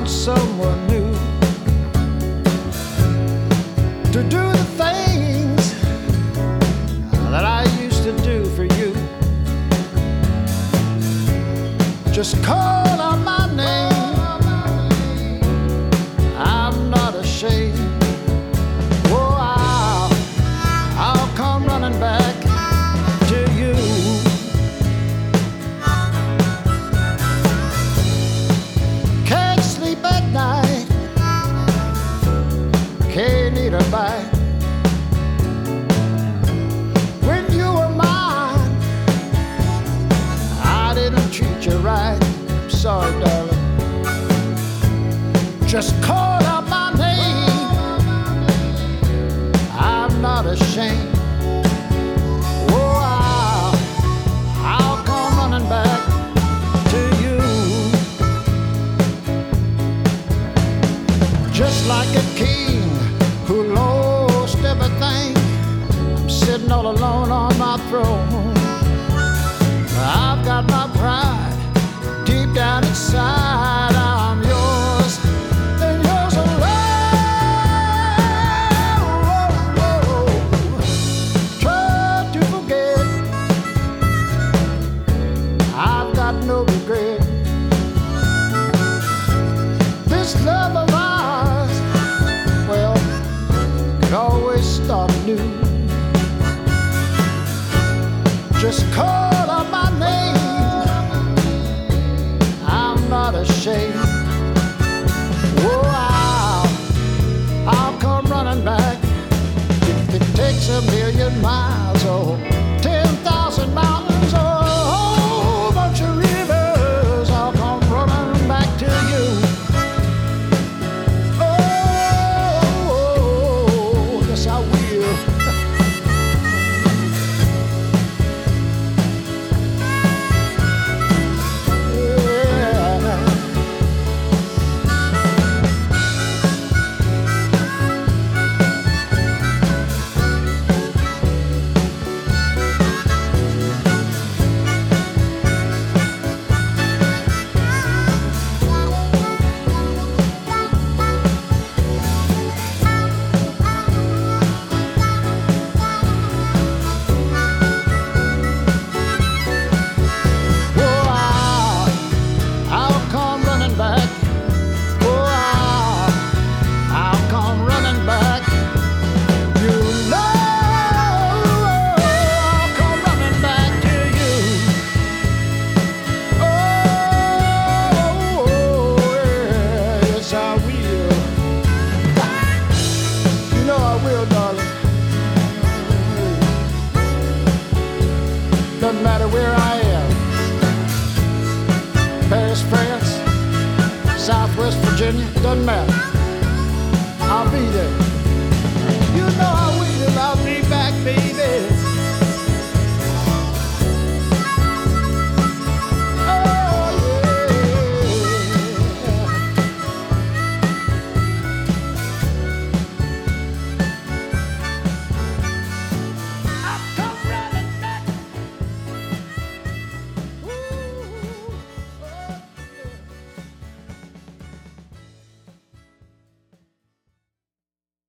found someone new to do the things that I used to do for you. Just call out my name, I'm not ashamed. Oh, I'll come running back to you. Can't sleep at night, can't eat a bite. When you were mine, I didn't treat you right. I'm sorry, darling. Just call out my name, I'm not ashamed. Oh, I'll come running back to you. Just like a king who lost everything, I'm sitting all alone on my throne. I've got my pride deep down inside. I'm yours and yours alone. Try to forget, I've got no regret. This love of ours, well, could always start anew. Just call out my name, I'm not ashamed. Oh, I'll come running back. If it takes 1,000,000 miles or 10,000 mountains or a whole bunch of rivers, I'll come running back to you. Oh, yes I will. Doesn't matter where I am, Paris, France, Southwest Virginia, doesn't matter, I'll be there.